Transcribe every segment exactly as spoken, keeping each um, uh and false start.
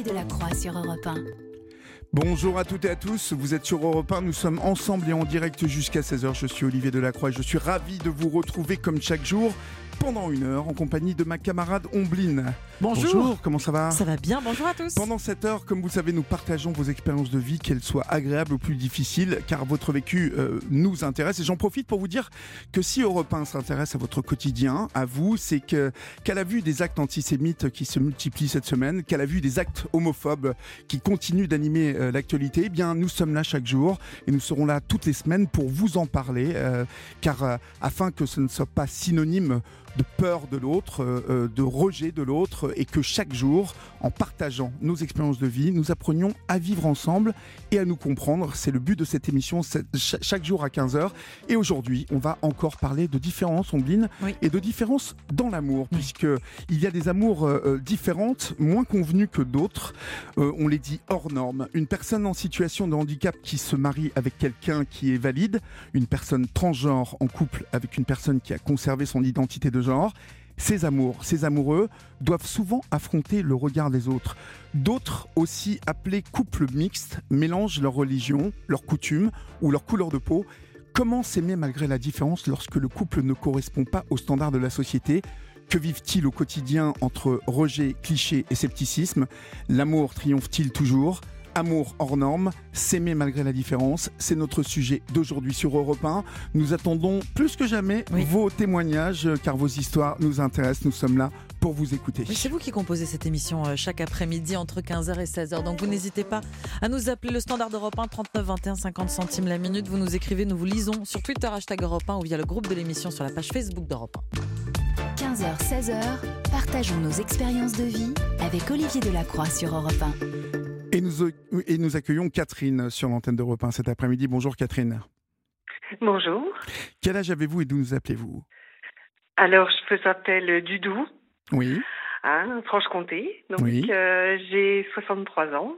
Olivier Delacroix sur Europe un. Bonjour à toutes et à tous, vous êtes sur Europe un, nous sommes ensemble et en direct jusqu'à seize heures. Je suis Olivier Delacroix et je suis ravi de vous retrouver comme chaque jour pendant une heure en compagnie de ma camarade Ombline. Bonjour. Bonjour, comment ça va ? Ça va bien, bonjour à tous. Pendant cette heure, comme vous le savez, nous partageons vos expériences de vie, qu'elles soient agréables ou plus difficiles, car votre vécu euh, nous intéresse. Et j'en profite pour vous dire que si Europe un s'intéresse à votre quotidien, à vous, c'est que, qu'à la vue des actes antisémites qui se multiplient cette semaine, qu'à la vue des actes homophobes qui continuent d'animer euh, l'actualité, eh bien, nous sommes là chaque jour et nous serons là toutes les semaines pour vous en parler, euh, car euh, afin que ce ne soit pas synonyme de peur de l'autre, euh, de rejet de l'autre, et que chaque jour, en partageant nos expériences de vie, nous apprenions à vivre ensemble et à nous comprendre. C'est le but de cette émission, chaque jour à quinze heures. Et aujourd'hui, on va encore parler de différences, Ombline, oui. et de différences dans l'amour, oui. puisqu'il y a des amours euh, différentes, moins convenues que d'autres. Euh, on les dit hors normes. Une personne en situation de handicap qui se marie avec quelqu'un qui est valide, une personne transgenre en couple avec une personne qui a conservé son identité de genre. Ces amours, ces amoureux doivent souvent affronter le regard des autres. D'autres, aussi appelés couples mixtes, mélangent leur religion, leurs coutumes ou leur couleur de peau. Comment s'aimer malgré la différence lorsque le couple ne correspond pas aux standards de la société ? Que vivent-ils au quotidien entre rejet, cliché et scepticisme ? L'amour triomphe-t-il toujours ? Amour hors norme, s'aimer malgré la différence, c'est notre sujet d'aujourd'hui sur Europe un. Nous attendons plus que jamais oui. vos témoignages, car vos histoires nous intéressent. Nous sommes là pour vous écouter. Oui, c'est vous qui composez cette émission euh, chaque après-midi entre quinze heures et seize heures. Donc vous n'hésitez pas à nous appeler le standard d'Europe un, trente-neuf vingt et un, cinquante centimes la minute. Vous nous écrivez, nous vous lisons sur Twitter, hashtag Europe un, ou via le groupe de l'émission sur la page Facebook d'Europe un. quinze heures, seize heures, partageons nos expériences de vie avec Olivier Delacroix sur Europe un. Et nous, et nous accueillons Catherine sur l'antenne d'Europe un cet après-midi. Bonjour Catherine. Bonjour. Quel âge avez-vous et d'où nous appelez-vous ? Alors, je m'appelle Dudou. Oui. Hein, Franche-Comté. Donc, oui. euh, j'ai soixante-trois ans.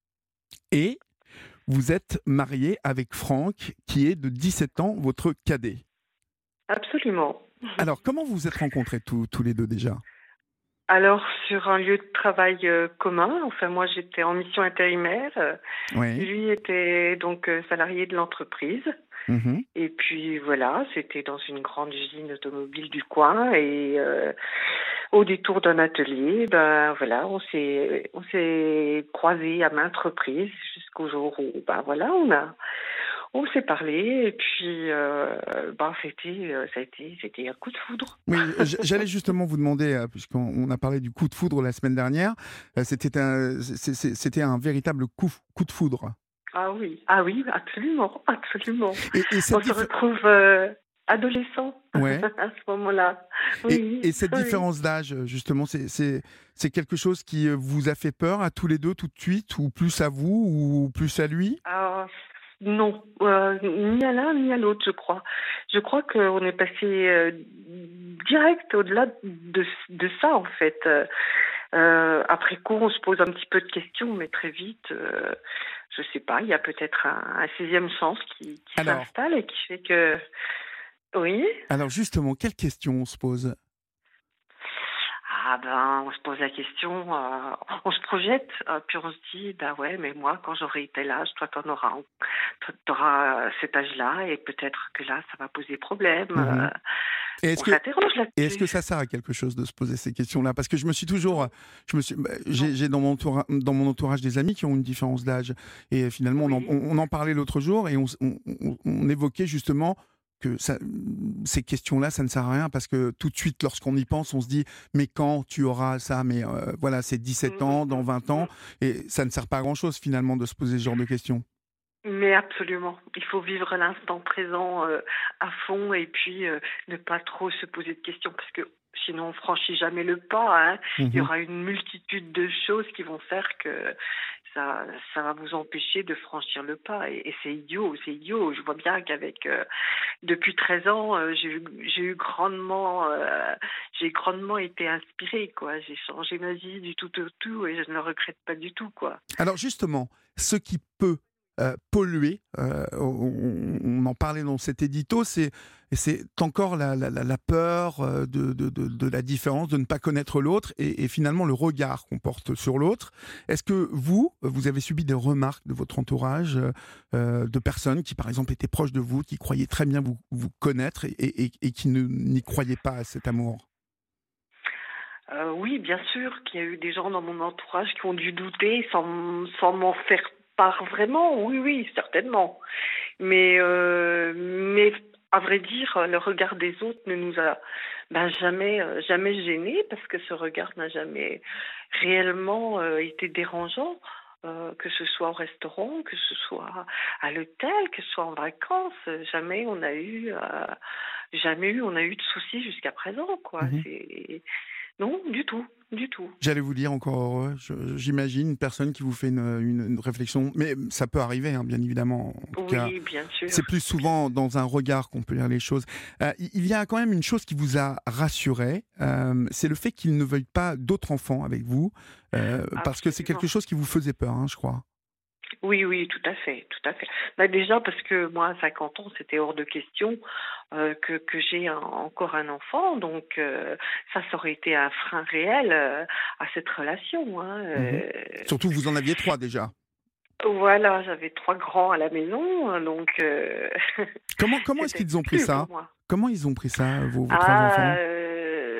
Et vous êtes mariée avec Franck, qui est de dix-sept ans, votre cadet. Absolument. Alors, comment vous vous êtes rencontrés tous, tous les deux déjà ? Alors, sur un lieu de travail euh, commun, enfin moi j'étais en mission intérimaire, euh, oui. lui était donc euh, salarié de l'entreprise, mmh. et puis voilà, c'était dans une grande usine automobile du coin, et euh, au détour d'un atelier, ben voilà, on s'est on s'est croisés à maintes reprises jusqu'au jour où ben voilà, on a On s'est parlé et puis euh, bah, c'était, ça a été, c'était un coup de foudre. Oui, j'allais justement vous demander, puisqu'on on a parlé du coup de foudre la semaine dernière, c'était un, c'était un véritable coup, coup de foudre. Ah oui, ah oui, absolument, absolument. Et, et on se retrouve euh, adolescent ouais. à ce moment-là. Oui, et, et cette oui. différence d'âge, justement, c'est, c'est, c'est quelque chose qui vous a fait peur à tous les deux tout de suite, ou plus à vous, ou plus à lui ? Ah, Non, euh, ni à l'un ni à l'autre, je crois. Je crois qu'on est passé euh, direct au-delà de, de ça, en fait. Euh, après coup, on se pose un petit peu de questions, mais très vite, euh, je sais pas, il y a peut-être un, un sixième sens qui, qui Alors, s'installe et qui fait que... Oui. Alors justement, quelle question on se pose ? Ah ben, on se pose la question, euh, on se projette, euh, puis on se dit, ben ouais, mais moi, quand j'aurai tel âge, toi, t'en auras, t'auras cet âge-là, et peut-être que là, ça va poser problème. Mmh. Euh, et est-ce on que, s'interroge là-dessus. Et est-ce que ça sert à quelque chose de se poser ces questions-là ? Parce que je me suis toujours, je me suis, j'ai, j'ai dans mon entourage, dans mon entourage des amis qui ont une différence d'âge, et finalement, oui. on, en, on en parlait l'autre jour, et on, on, on, on évoquait justement que ça, ces questions-là, ça ne sert à rien parce que tout de suite, lorsqu'on y pense, on se dit « mais quand tu auras ça ?» Mais euh, voilà, c'est dix-sept ans, dans vingt ans, et ça ne sert pas à grand-chose finalement de se poser ce genre de questions. Mais absolument, il faut vivre l'instant présent euh, à fond et puis euh, ne pas trop se poser de questions parce que sinon on franchit jamais le pas. Hein. Mmh. Il y aura une multitude de choses qui vont faire que ça, ça va vous empêcher de franchir le pas. Et, et c'est idiot, c'est idiot. Je vois bien qu'avec euh, depuis treize ans, euh, j'ai, eu, j'ai eu grandement, euh, j'ai grandement été inspirée, quoi. J'ai changé ma vie du tout au tout et je ne le regrette pas du tout, quoi. Alors justement, ce qui peut euh, pollué. Euh, on, on en parlait dans cet édito. C'est, c'est encore la, la, la peur de, de, de, de la différence, de ne pas connaître l'autre et, et finalement le regard qu'on porte sur l'autre. Est-ce que vous, vous avez subi des remarques de votre entourage, euh, de personnes qui, par exemple, étaient proches de vous, qui croyaient très bien vous, vous connaître et, et, et qui ne, n'y croyaient pas à cet amour ? Euh, oui, bien sûr qu'il y a eu des gens dans mon entourage qui ont dû douter sans, sans m'en faire part vraiment. Oui, oui, certainement. Mais, euh, mais à vrai dire, le regard des autres ne nous a ben, jamais, euh, jamais gênés parce que ce regard n'a jamais réellement euh, été dérangeant. Euh, que ce soit au restaurant, que ce soit à l'hôtel, que ce soit en vacances, jamais on a eu, euh, jamais eu, on a eu de soucis jusqu'à présent, quoi. Mmh. C'est Non, du tout, du tout. J'allais vous dire encore heureux, je, j'imagine, une personne qui vous fait une, une, une réflexion, mais ça peut arriver, hein, bien évidemment. En tout oui, cas, bien sûr. C'est plus souvent dans un regard qu'on peut lire les choses. Euh, il y a quand même une chose qui vous a rassuré, euh, c'est le fait qu'il ne veuille pas d'autres enfants avec vous, euh, parce que c'est quelque chose qui vous faisait peur, hein, je crois. Oui, oui, tout à fait, tout à fait. Bah déjà parce que moi, à cinquante ans, c'était hors de question euh, que, que j'ai un, encore un enfant, donc euh, ça, ça aurait été un frein réel euh, à cette relation. Hein, euh... mmh. Surtout, vous en aviez trois déjà. Voilà, j'avais trois grands à la maison, donc... Euh... Comment, comment est-ce qu'ils ont pris ça ? Comment ils ont pris ça, vos, vos ah, trois enfants euh...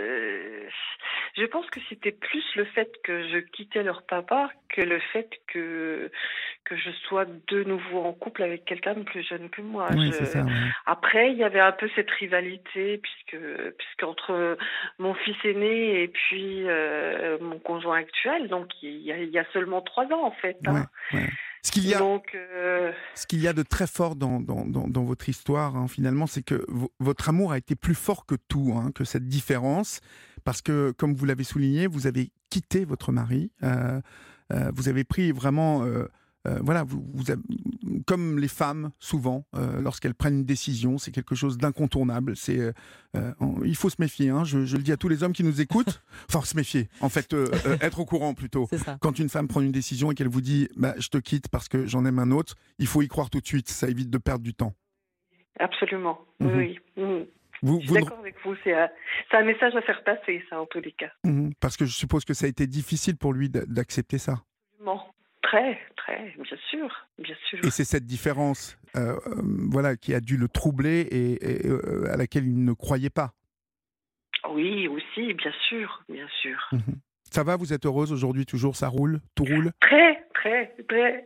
Je pense que c'était plus le fait que je quittais leur papa que le fait que, que je sois de nouveau en couple avec quelqu'un de plus jeune que moi. Oui, je... c'est ça, ouais. Après, il y avait un peu cette rivalité, puisque, puisqu'entre mon fils aîné et puis euh, mon conjoint actuel, donc il y, a, il y a seulement trois ans en fait. Hein. Ouais, ouais. Ce qu'il y a, donc, euh... ce qu'il y a de très fort dans, dans, dans, dans votre histoire, hein, finalement, c'est que v- votre amour a été plus fort que tout, hein, que cette différence, parce que, comme vous l'avez souligné, vous avez quitté votre mari, euh, euh, vous avez pris vraiment, euh, euh, voilà, vous, vous avez, comme les femmes, souvent, euh, lorsqu'elles prennent une décision, c'est quelque chose d'incontournable. C'est, euh, euh, il faut se méfier, hein, je, je le dis à tous les hommes qui nous écoutent, enfin se méfier, en fait, euh, euh, être au courant plutôt. Quand une femme prend une décision et qu'elle vous dit bah, « je te quitte parce que j'en aime un autre », il faut y croire tout de suite, ça évite de perdre du temps. Absolument, mmh. oui. Mmh. Vous, je suis d'accord avec vous, c'est un, c'est un message à faire passer, ça, en tous les cas. Mmh, parce que je suppose que ça a été difficile pour lui d'accepter ça. Absolument. Très, très, bien sûr, bien sûr. Et c'est cette différence euh, euh, voilà, qui a dû le troubler et, et euh, à laquelle il ne croyait pas. Oui, aussi, bien sûr, bien sûr. Mmh. Ça va, vous êtes heureuse aujourd'hui, toujours, ça roule, tout roule ? Très, très, très.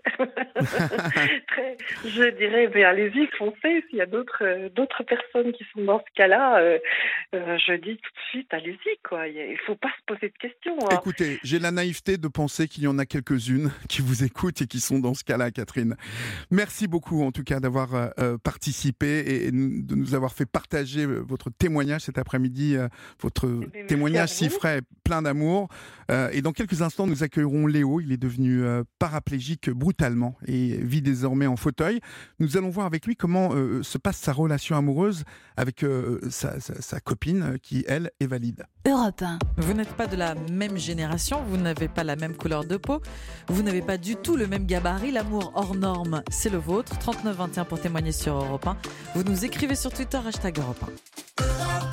très. Je dirais, mais allez-y, foncez. S'il y a d'autres, euh, d'autres personnes qui sont dans ce cas-là, euh, euh, je dis tout de suite, allez-y, quoi. Il ne faut pas se poser de questions. Hein. Écoutez, j'ai la naïveté de penser qu'il y en a quelques-unes qui vous écoutent et qui sont dans ce cas-là, Catherine. Merci beaucoup, en tout cas, d'avoir euh, participé et de nous avoir fait partager votre témoignage cet après-midi, euh, votre eh témoignage si frais, plein d'amour. Euh, et dans quelques instants, nous accueillerons Léo. Il est devenu euh, paraplégique brutalement et vit désormais en fauteuil. Nous allons voir avec lui comment euh, se passe sa relation amoureuse avec euh, sa, sa, sa copine qui, elle, est valide. Europe un. Vous n'êtes pas de la même génération, vous n'avez pas la même couleur de peau, vous n'avez pas du tout le même gabarit. L'amour hors norme, c'est le vôtre. trente-neuf vingt et un pour témoigner sur Europe un. Vous nous écrivez sur Twitter, hashtag Europe un.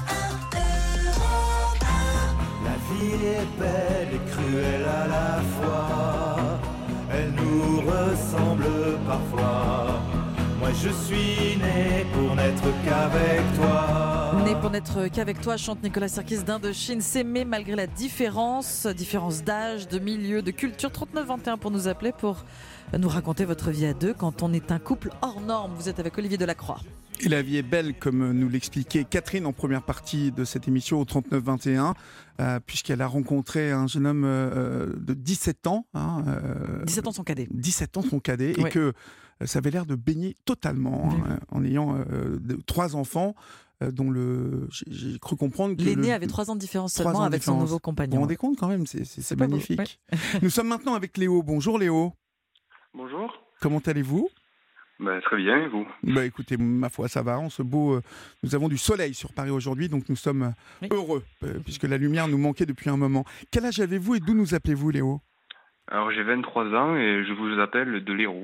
La vie est belle et cruelle à la fois, elle nous ressemble parfois. Moi je suis né pour n'être qu'avec toi. Né pour n'être qu'avec toi, chante Nicolas Sirkis d'Indochine. S'aimer malgré la différence, différence d'âge, de milieu, de culture. trente-neuf vingt et un pour nous appeler, pour nous raconter votre vie à deux quand on est un couple hors norme. Vous êtes avec Olivier Delacroix. Et la vie est belle, comme nous l'expliquait Catherine en première partie de cette émission au trente-neuf vingt et un, euh, puisqu'elle a rencontré un jeune homme euh, de dix-sept ans. Hein, euh, dix-sept ans son cadet. dix-sept ans son cadet, oui. Et que euh, ça avait l'air de baigner totalement, oui. hein, en ayant euh, de, trois enfants. Dont le, j'ai, j'ai cru comprendre que l'aîné le, avait trois ans de différence seulement avec son nouveau compagnon. Vous vous rendez compte quand même, c'est, c'est, c'est magnifique. Beau, ouais. Nous sommes maintenant avec Léo. Bonjour Léo. Bonjour. Comment allez-vous ? Bah, très bien, et vous ? Bah, écoutez, ma foi, ça va. On se beau, euh, nous avons du soleil sur Paris aujourd'hui, donc nous sommes oui. heureux, euh, puisque la lumière nous manquait depuis un moment. Quel âge avez-vous et d'où nous appelez-vous, Léo ? Alors, j'ai vingt-trois ans et je vous appelle de l'Hérault.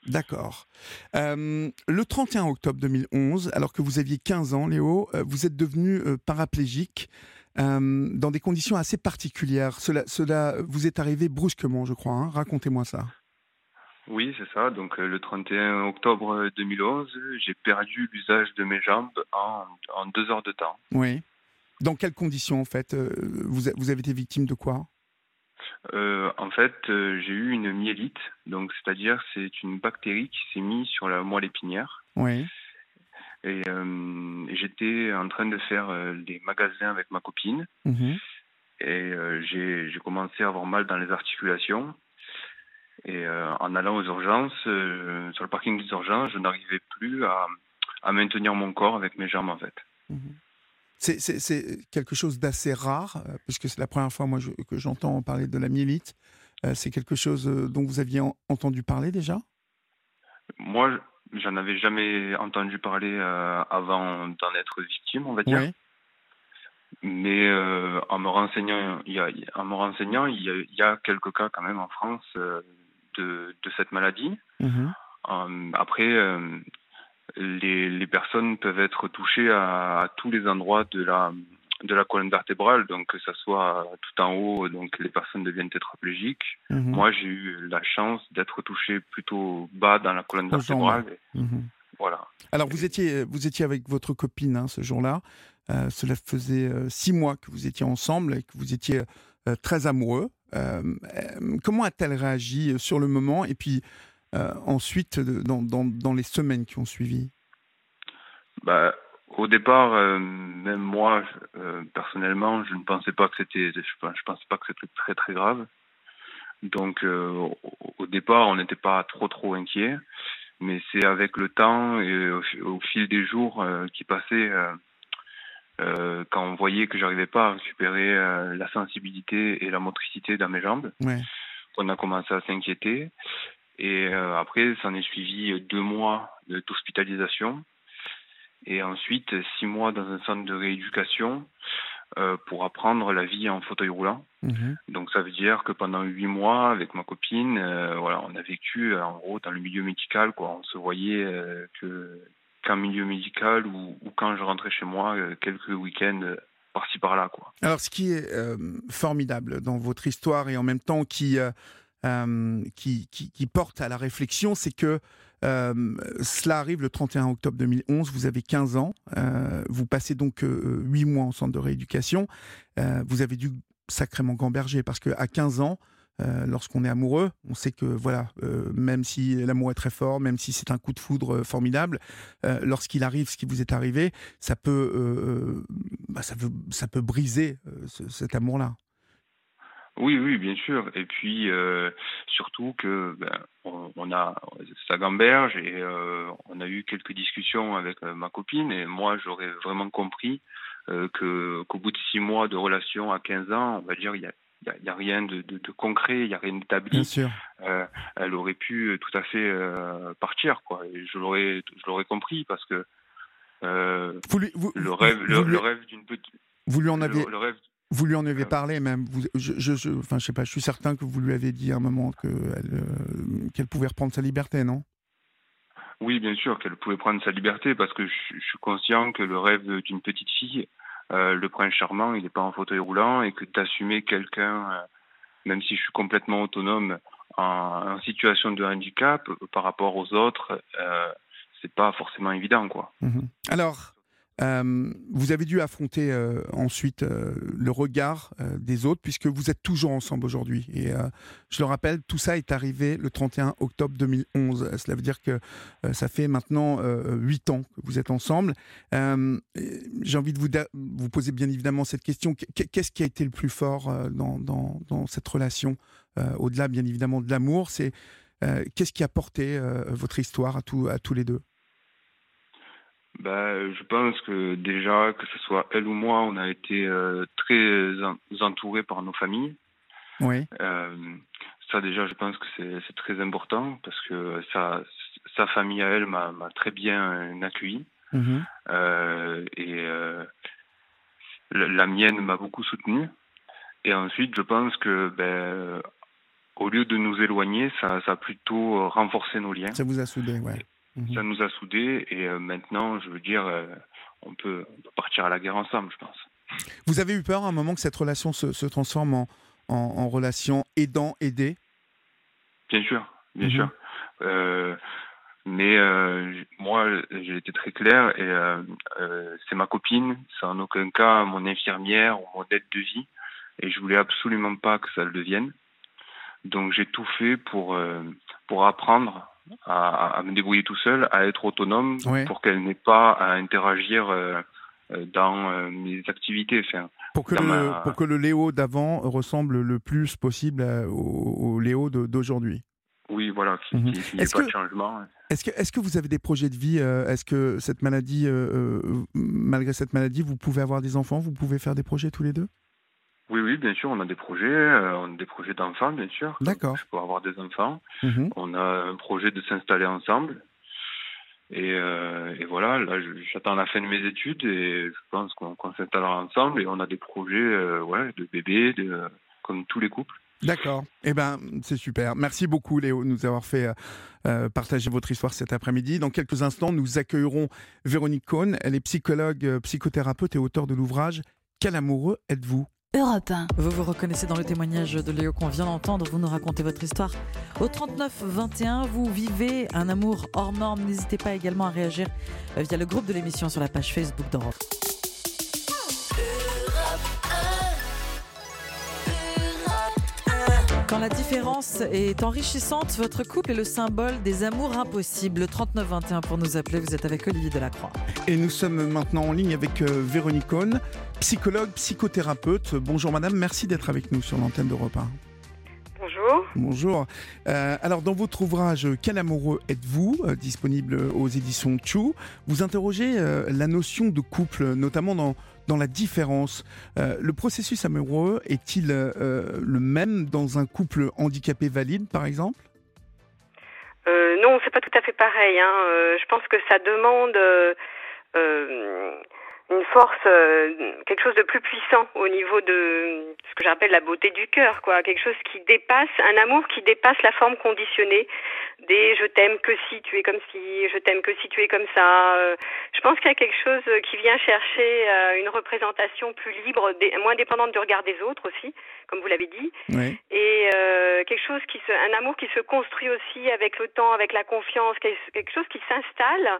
D'accord. Euh, le trente et un octobre deux mille onze, alors que vous aviez quinze ans, Léo, euh, vous êtes devenu euh, paraplégique euh, dans des conditions assez particulières. Cela, cela vous est arrivé brusquement, je crois. Hein. Racontez-moi ça. Oui, c'est ça. Donc euh, le trente et un octobre deux mille onze, j'ai perdu l'usage de mes jambes en, en deux heures de temps. Oui. Dans quelles conditions, en fait euh, vous, a- vous avez été victime de quoi? Euh, en fait, euh, j'ai eu une myélite, donc c'est-à-dire c'est une bactérie qui s'est mise sur la moelle épinière. Oui. Et euh, j'étais en train de faire euh, les magasins avec ma copine Mhm. et euh, j'ai, j'ai commencé à avoir mal dans les articulations. Et euh, en allant aux urgences, euh, sur le parking des urgences, je n'arrivais plus à, à maintenir mon corps avec mes jambes en fait. Mhm. C'est, c'est- c'est quelque chose d'assez rare, euh, puisque c'est la première fois moi, je- que j'entends parler de la myélite. Euh, c'est quelque chose euh, dont vous aviez en- entendu parler déjà? Moi, j'en avais jamais entendu parler euh, avant d'en être victime, on va dire. Oui. Mais euh, en me renseignant, il y a, en me renseignant, il y a, il y a quelques cas quand même en France euh, de, de cette maladie. Mhm. Euh, après, euh, les, les personnes peuvent être touchées à, à tous les endroits de la de la colonne vertébrale, donc que ça soit tout en haut, donc les personnes deviennent tétraplégiques. Mhm. Moi, j'ai eu la chance d'être touché plutôt bas dans la colonne Aux jambes. vertébrale. Et Mhm. voilà. Alors, vous étiez, vous étiez avec votre copine hein, ce jour-là. Euh, cela faisait euh, six mois que vous étiez ensemble et que vous étiez euh, très amoureux. Euh, euh, comment a-t-elle réagi euh, sur le moment et puis euh, ensuite euh, dans, dans, dans les semaines qui ont suivi? Bah, au départ, euh, même moi, je- euh, personnellement, je ne pensais pas que c'était, je, je pensais pas que c'était très très grave. Donc, euh, au, au départ, on n'était pas trop trop inquiet. Mais c'est avec le temps et au, fi- au fil des jours euh, qui passaient, euh, euh, quand on voyait que j'arrivais pas à récupérer euh, la sensibilité et la motricité dans mes jambes, Ouais. on a commencé à s'inquiéter. Et euh, après, s'en est suivi deux mois de- d'hospitalisation. Et ensuite, six mois dans un centre de rééducation euh, pour apprendre la vie en fauteuil roulant. Mhm. Donc ça veut dire que pendant huit mois, avec ma copine, euh, voilà, on a vécu euh, en gros dans le milieu médical, quoi. On se voyait euh, que qu'en milieu médical ou, ou quand je rentrais chez moi, euh, quelques week-ends euh, par-ci par-là, quoi. Alors, ce qui est euh, formidable dans votre histoire et en même temps qui, euh, euh, qui, qui, qui porte à la réflexion, c'est que euh, cela arrive le trente et un octobre deux mille onze, vous avez quinze ans, euh, vous passez donc euh, huit mois en centre de rééducation, euh, vous avez dû sacrément gamberger parce qu'à quinze ans, euh, lorsqu'on est amoureux, on sait que voilà, euh, même si l'amour est très fort, même si c'est un coup de foudre euh, formidable, euh, lorsqu'il arrive ce qui vous est arrivé, ça peut, euh, bah, ça peut, ça peut briser euh, ce- cet amour-là. Oui, oui, bien sûr. Et puis euh, surtout que ben, on, on a ça gamberge et euh, on a eu quelques discussions avec euh, ma copine et moi j'aurais vraiment compris euh, que qu'au bout de six mois de relation à quinze ans, on va dire il y a il y a, il y a rien de, de, de concret, il y a rien Bien d'établi. sûr. Euh, elle aurait pu tout à fait euh, partir, quoi. Et je l'aurais je l'aurais compris parce que euh, Vous lui, vous, le rêve vous, le, vous lui, le rêve d'une petite vous lui en le, avez, le rêve vous lui en avez euh, parlé même. Vous, je, je, je, enfin, je sais pas. Je suis certain que vous lui avez dit à un moment que elle, euh, qu'elle pouvait reprendre sa liberté, non? Oui, bien sûr, qu'elle pouvait prendre sa liberté parce que je, je suis conscient que le rêve d'une petite fille, euh, le prince charmant, il n'est pas en fauteuil roulant et que d'assumer quelqu'un, euh, même si je suis complètement autonome en, en situation de handicap, euh, par rapport aux autres, euh, c'est pas forcément évident, quoi. Mhm. Alors, euh, vous avez dû affronter euh, ensuite euh, le regard euh, des autres, puisque vous êtes toujours ensemble aujourd'hui. Et euh, je le rappelle, tout ça est arrivé le trente et un octobre deux mille onze. Cela veut dire que euh, ça fait maintenant euh, huit ans que vous êtes ensemble. Euh, et j'ai envie de vous, da- vous poser bien évidemment cette question. Qu- Qu'est-ce qui a été le plus fort euh, dans, dans, dans cette relation, euh, au-delà bien évidemment de l'amour? C'est euh, qu'est-ce qui a porté euh, votre histoire à, tout, à tous les deux? Bah, je pense que déjà, que ce soit elle ou moi, on a été euh, très en- entourés par nos familles. Oui. Euh, ça déjà, je pense que c'est c'est très important parce que sa, sa famille à elle m'a m'a très bien accueilli. Mhm. Euh, et euh, la, la mienne m'a beaucoup soutenu. Et ensuite, je pense que ben, au lieu de nous éloigner, ça, ça a plutôt renforcé nos liens. Ça vous a soudés, ouais. Mmh. Ça nous a soudés et euh, maintenant, je veux dire, euh, on, peut, on peut partir à la guerre ensemble, je pense. Vous avez eu peur à un moment que cette relation se, se transforme en, en, en relation aidant-aidé? Bien sûr, bien mmh. sûr. Euh, mais euh, moi, j'ai été très clair et euh, euh, c'est ma copine, c'est en aucun cas mon infirmière ou mon aide de vie et je voulais absolument pas que ça le devienne. Donc j'ai tout fait pour, euh, pour apprendre à, à me débrouiller tout seul, à être autonome, ouais. pour qu'elle n'ait pas à interagir euh, dans euh, mes activités. Enfin, pour, que le, ma... pour que le Léo d'avant ressemble le plus possible à, au, au Léo de, d'aujourd'hui. Oui, voilà, qu'il n'y mmh. ait pas que, de changement. Est-ce que, est-ce que vous avez des projets de vie? Est-ce que cette maladie, euh, malgré cette maladie, vous pouvez avoir des enfants? Vous pouvez faire des projets tous les deux? Oui, oui, bien sûr, on a des projets, euh, on a des projets d'enfants, bien sûr. D'accord. Je peux avoir des enfants. Mmh. On a un projet de s'installer ensemble. Et, euh, et voilà, là, j'attends la fin de mes études et je pense qu'on, qu'on s'installera ensemble. Et on a des projets euh, ouais, de bébés, de, comme tous les couples. D'accord. Eh ben, c'est super. Merci beaucoup, Léo, de nous avoir fait euh, partager votre histoire cet après-midi. Dans quelques instants, nous accueillerons Véronique Cohn. Elle est psychologue, psychothérapeute et auteure de l'ouvrage « Quel amoureux êtes-vous » Europe un. Vous vous reconnaissez dans le témoignage de Léo qu'on vient d'entendre. Vous nous racontez votre histoire au trente-neuf vingt et un. Vous vivez un amour hors norme. N'hésitez pas également à réagir via le groupe de l'émission sur la page Facebook d'Europe. Quand la différence est enrichissante, votre couple est le symbole des amours impossibles. Le trente-neuf vingt et un pour nous appeler, vous êtes avec Olivier Delacroix. Et nous sommes maintenant en ligne avec euh, Véronique Cohn, psychologue, psychothérapeute. Bonjour madame, merci d'être avec nous sur l'antenne d'Europe un. Bonjour. Bonjour. Euh, alors dans votre ouvrage « Quel amoureux êtes-vous » euh, disponible aux éditions Chou, vous interrogez euh, la notion de couple, notamment dans, dans la différence. Euh, le processus amoureux est-il euh, le même dans un couple handicapé valide, par exemple ? euh, Non, c'est pas tout à fait pareil. Hein. Euh, je pense que ça demande euh, euh, une force, euh, quelque chose de plus puissant au niveau de ce que j'appelle la beauté du cœur, quoi. Quelque chose qui dépasse, un amour qui dépasse la forme conditionnée des je t'aime que si tu es comme ci, je t'aime que si tu es comme ça. Euh, je pense qu'il y a quelque chose qui vient chercher euh, une représentation plus libre, des, moins dépendante du regard des autres aussi, comme vous l'avez dit. Oui. Et euh, quelque chose qui se, un amour qui se construit aussi avec le temps, avec la confiance, quelque chose qui s'installe.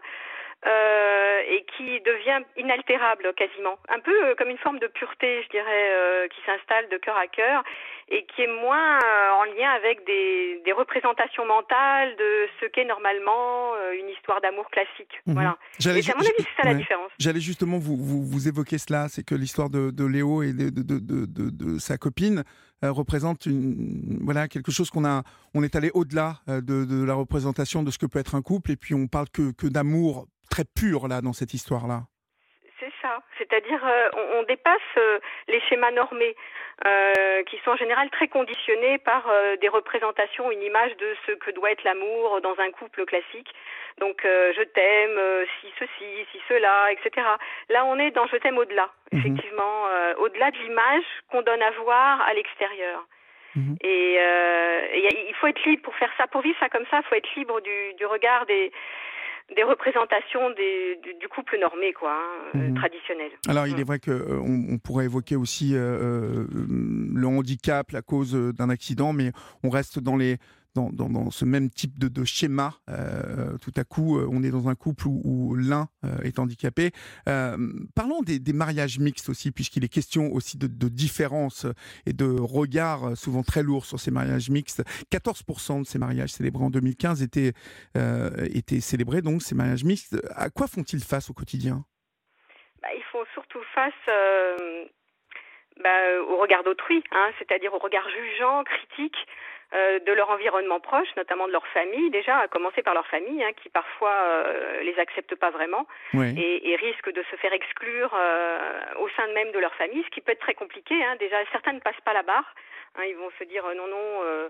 Euh, et qui devient inaltérable quasiment, un peu euh, comme une forme de pureté, je dirais, euh, qui s'installe de cœur à cœur et qui est moins euh, en lien avec des, des représentations mentales de ce qu'est normalement euh, une histoire d'amour classique. Mmh. Voilà. J'allais et à mon avis, c'est ça ouais. la différence. J'allais justement vous, vous, vous évoquer cela, c'est que l'histoire de, de Léo et de, de, de, de, de sa copine euh, représente une, voilà, quelque chose qu'on a, on est allé au-delà euh, de, de la représentation de ce que peut être un couple et puis on parle que, que d'amour très pur là dans cette histoire-là. C'est ça, c'est-à-dire euh, on, on dépasse euh, les schémas normés euh, qui sont en général très conditionnés par euh, des représentations, une image de ce que doit être l'amour dans un couple classique. Donc euh, je t'aime, euh, si ceci, si cela, et cetera. Là on est dans je t'aime au-delà, mmh. effectivement, euh, au-delà de l'image qu'on donne à voir à l'extérieur. Mmh. Et, euh, et il faut être libre pour faire ça, pour vivre ça comme ça, il faut être libre du, du regard des des représentations des, du, du couple normé, quoi, hein, mmh. traditionnel. Alors, il mmh. est vrai qu'on on pourrait évoquer aussi euh, le handicap, la cause d'un accident, mais on reste dans les... Dans, dans, dans ce même type de, de schéma. Euh, tout à coup, on est dans un couple où, où l'un euh, est handicapé. Euh, parlons des, des mariages mixtes aussi, puisqu'il est question aussi de, de différences et de regards souvent très lourds sur ces mariages mixtes. quatorze pour cent de ces mariages célébrés en deux mille quinze étaient, euh, étaient célébrés, donc ces mariages mixtes. À quoi font-ils face au quotidien ? Bah, ils font surtout face euh, bah, au regard d'autrui, hein, c'est-à-dire au regard jugeant, critique, Euh, de leur environnement proche, notamment de leur famille, déjà, à commencer par leur famille, hein, qui parfois euh, les accepte pas vraiment, oui. et, et risque de se faire exclure euh, au sein même de leur famille, ce qui peut être très compliqué. Hein. Déjà, certains ne passent pas la barre, hein, ils vont se dire euh, non, non, euh,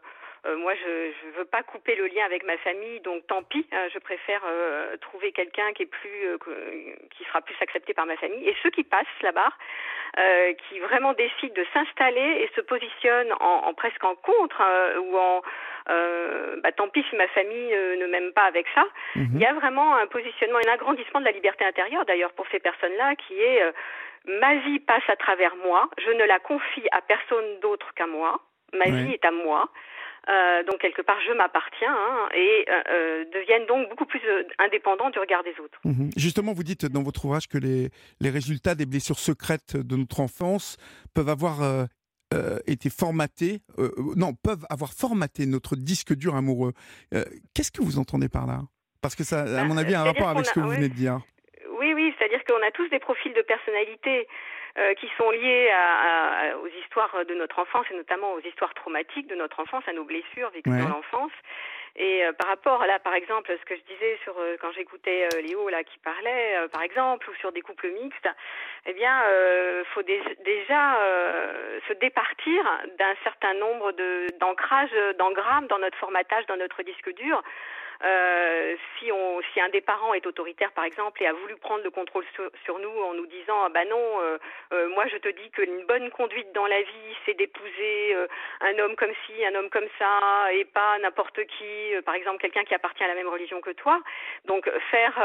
euh, moi, je ne veux pas couper le lien avec ma famille, donc tant pis. Hein, je préfère euh, trouver quelqu'un qui est plus, euh, qui sera plus accepté par ma famille. Et ceux qui passent là-bas, euh, qui vraiment décident de s'installer et se positionnent en, en presque en contre euh, ou en euh, bah, tant pis si ma famille euh, ne m'aime pas avec ça. Mm-hmm. Il y a vraiment un positionnement et un agrandissement de la liberté intérieure, d'ailleurs, pour ces personnes-là, qui est euh, ma vie passe à travers moi, je ne la confie à personne d'autre qu'à moi, ma oui. vie est à moi. Euh, donc quelque part je m'appartiens hein, et euh, euh, deviennent donc beaucoup plus euh, indépendants du regard des autres. Mmh. Justement, vous dites dans votre ouvrage que les, les résultats des blessures secrètes de notre enfance peuvent avoir euh, euh, été formatés, euh, non, peuvent avoir formaté notre disque dur amoureux. Euh, qu'est-ce que vous entendez par là ? Parce que ça, à bah, mon avis, a un rapport avec a, ce que vous oui. venez de dire. Oui, oui, c'est-à-dire qu'on a tous des profils de personnalité euh, qui sont liés à, à, aux histoires de notre enfance et notamment aux histoires traumatiques de notre enfance, à nos blessures vécues ouais. dans l'enfance. Et euh, par rapport à là, par exemple, ce que je disais sur euh, quand j'écoutais euh, Léo là qui parlait, euh, par exemple, ou sur des couples mixtes, eh bien, euh, faut dé- déjà euh, se départir d'un certain nombre de d'ancrages, d'engrammes dans notre formatage, dans notre disque dur. Euh, si, on, si un des parents est autoritaire, par exemple, et a voulu prendre le contrôle sur, sur nous en nous disant ah bah non, euh, euh, moi je te dis qu'une bonne conduite dans la vie, c'est d'épouser euh, un homme comme ci, un homme comme ça, et pas n'importe qui, euh, par exemple quelqu'un qui appartient à la même religion que toi. Donc faire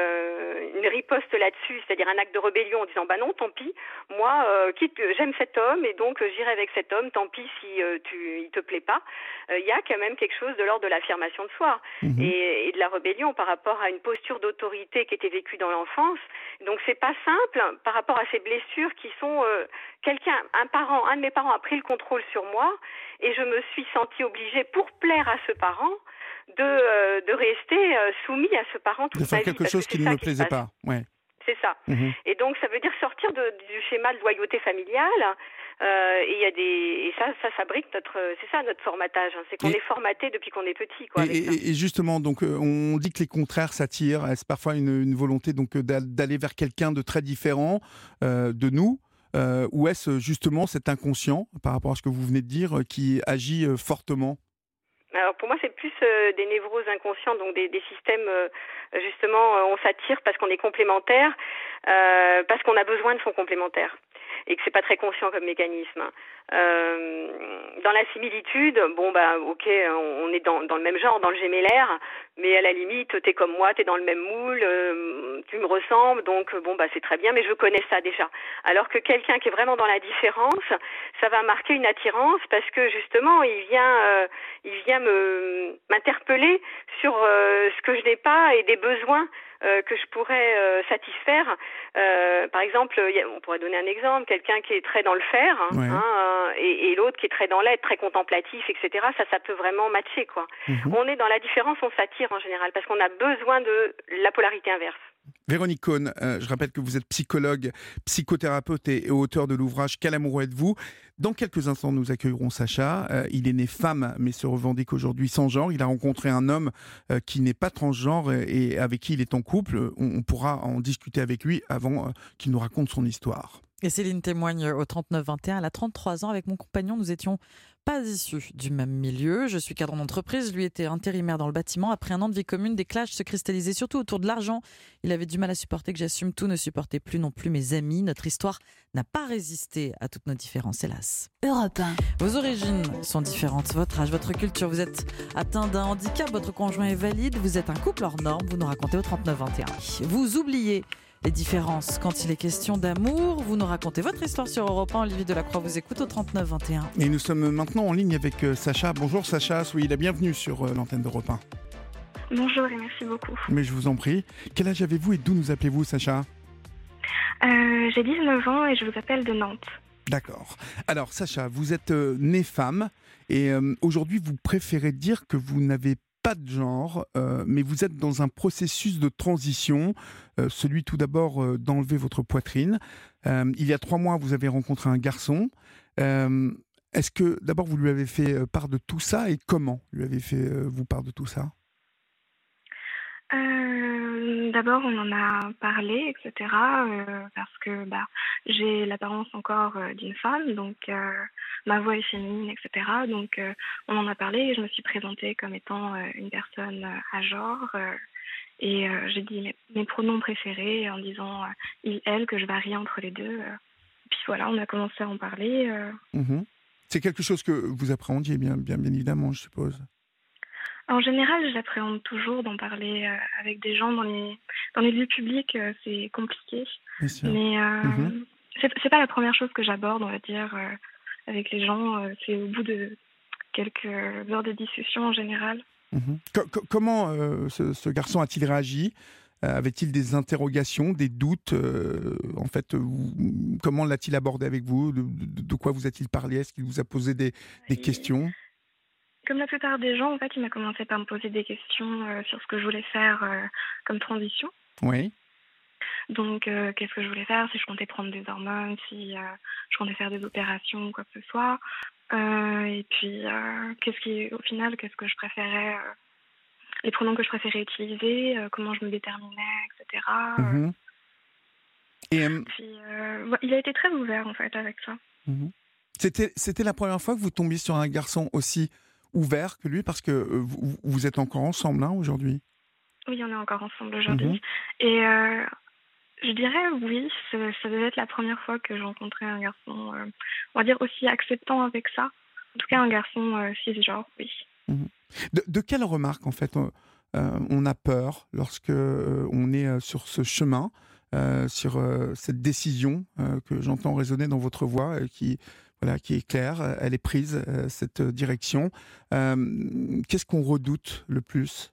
euh, une riposte là-dessus, c'est-à-dire un acte de rébellion en disant bah non, tant pis, moi euh, quitte, j'aime cet homme et donc euh, j'irai avec cet homme, tant pis si euh, tu, il te plaît pas. Il euh, y a quand même quelque chose de l'ordre de l'affirmation de soi. Mmh. Et et de la rébellion par rapport à une posture d'autorité qui était vécue dans l'enfance. Donc c'est pas simple par rapport à ces blessures qui sont euh, quelqu'un, un parent, un de mes parents a pris le contrôle sur moi et je me suis sentie obligée pour plaire à ce parent de euh, de rester euh, soumis à ce parent toute ma vie. De faire vie, quelque chose qui ne me plaisait pas. Ouais. C'est ça. Mmh. Et donc ça veut dire sortir de, du schéma de loyauté familiale. Euh, et il y a des et ça ça s'abrite notre c'est ça notre formatage hein, c'est qu'on et, est formaté depuis qu'on est petit quoi. Et, avec et, et justement donc euh, on dit que les contraires s'attirent. C'est parfois une, une volonté donc d'aller vers quelqu'un de très différent euh, de nous euh, ou est-ce justement cet inconscient par rapport à ce que vous venez de dire qui agit euh, fortement? Alors pour moi c'est plus euh, des névroses inconscientes, donc des, des systèmes euh, justement euh, on s'attire parce qu'on est complémentaire, euh, parce qu'on a besoin de son complémentaire et que c'est pas très conscient comme mécanisme. Euh, dans la similitude, bon bah ok, on est dans, dans le même genre, dans le gémellaire, mais à la limite t'es comme moi, t'es dans le même moule, euh, tu me ressembles, donc bon bah c'est très bien, mais je connais ça déjà. Alors que quelqu'un qui est vraiment dans la différence, ça va marquer une attirance parce que justement il vient, euh, il vient me m'interpeller sur euh, ce que je n'ai pas et des besoins Euh, que je pourrais euh, satisfaire. Euh, par exemple, y a, on pourrait donner un exemple, quelqu'un qui est très dans le faire hein, ouais. hein, euh, et, et l'autre qui est très dans l'être, très contemplatif, et cetera. Ça, ça peut vraiment matcher, quoi. Mm-hmm. On est dans la différence, on s'attire en général parce qu'on a besoin de la polarité inverse. Véronique Cohn, euh, je rappelle que vous êtes psychologue, psychothérapeute et, et auteur de l'ouvrage Quel amoureux êtes-vous ? Dans quelques instants, nous accueillerons Sacha. Euh, il est né femme, mais se revendique aujourd'hui sans genre. Il a rencontré un homme euh, qui n'est pas transgenre et, et avec qui il est en couple. On, on pourra en discuter avec lui avant euh, qu'il nous raconte son histoire. Et Céline témoigne au trente-neuf vingt et un. Elle a trente-trois ans. Avec mon compagnon, nous étions pas issus du même milieu. Je suis cadre d'entreprise. Lui était intérimaire dans le bâtiment. Après un an de vie commune, des clashs se cristallisaient surtout autour de l'argent. Il avait du mal à supporter que j'assume tout, ne supportait plus non plus mes amis. Notre histoire n'a pas résisté à toutes nos différences, hélas. Europe un. Vos origines sont différentes, votre âge, votre culture. Vous êtes atteint d'un handicap, votre conjoint est valide, vous êtes un couple hors norme. Vous nous racontez au trente-neuf vingt et un. Vous oubliez les différences quand il est question d'amour. Vous nous racontez votre histoire sur Europe un. Olivier Delacroix vous écoute au trente-neuf vingt et un. Et nous sommes maintenant en ligne avec euh, Sacha. Bonjour Sacha, soyez la bienvenue sur euh, l'antenne d'Europe un. Bonjour et merci beaucoup. Mais je vous en prie. Quel âge avez-vous et d'où nous appelez-vous Sacha ? euh, J'ai dix-neuf ans et je vous appelle de Nantes. D'accord. Alors Sacha, vous êtes euh, née femme et euh, aujourd'hui vous préférez dire que vous n'avez pas de genre, euh, mais vous êtes dans un processus de transition, euh, celui tout d'abord euh, d'enlever votre poitrine. Euh, il y a trois mois, vous avez rencontré un garçon. Euh, est-ce que d'abord vous lui avez fait part de tout ça et comment lui avez fait euh, vous part de tout ça ? Euh, d'abord, on en a parlé, et cetera euh, parce que bah, j'ai l'apparence encore euh, d'une femme, donc euh, ma voix est féminine, et cetera. Donc, euh, on en a parlé et je me suis présentée comme étant euh, une personne euh, à genre. euh, et euh, j'ai dit mes, mes pronoms préférés en disant euh, il, elle, que je varie entre les deux. euh. Et puis voilà, on a commencé à en parler. euh. Mhm. C'est quelque chose que vous appréhendiez, bien, bien, bien évidemment, je suppose. En général, j'appréhende toujours d'en parler euh, avec des gens dans les dans les lieux publics. euh, c'est compliqué, Bien sûr. mais euh, Mhm. c'est c'est pas la première chose que j'aborde, on va dire, euh, avec les gens. euh, c'est au bout de quelques heures de discussion en général. Mhm. Co- co- comment euh, ce, ce garçon a-t-il réagi? Euh, Avait-il des interrogations, des doutes euh, En fait, euh, vous- comment l'a-t-il abordé avec vous? de, de- de quoi vous a-t-il parlé? Est-ce qu'il vous a posé des, des Et questions? comme la plupart des gens, en fait, il m'a commencé par me poser des questions euh, sur ce que je voulais faire euh, comme transition. Oui. Donc, euh, qu'est-ce que je voulais faire, si je comptais prendre des hormones, si euh, je comptais faire des opérations ou quoi que ce soit. Euh, et puis, euh, qu'est-ce qui, au final, qu'est-ce que je préférais, euh, les pronoms que je préférais utiliser, euh, comment je me déterminais, et cetera. Euh, Mhm. Et euh, puis, euh, ouais, il a été très ouvert, en fait, avec ça. mhm. c'était, c'était la première fois que vous tombiez sur un garçon aussi ouvert que lui, parce que euh, vous, vous êtes encore ensemble hein, aujourd'hui. Oui, on est encore ensemble Mhm. aujourd'hui. Et euh, je dirais oui, ça, ça devait être la première fois que je rencontrais un garçon, euh, on va dire aussi acceptant avec ça. En tout cas, un garçon euh, cisgenre, oui. Mhm. De, de quelle remarque, en fait, on, euh, on a peur lorsque euh, on est euh, sur ce chemin, euh, sur euh, cette décision euh, que j'entends résonner dans votre voix, euh, qui, voilà, qui est claire, euh, elle est prise, euh, cette direction. Euh, qu'est-ce qu'on redoute le plus?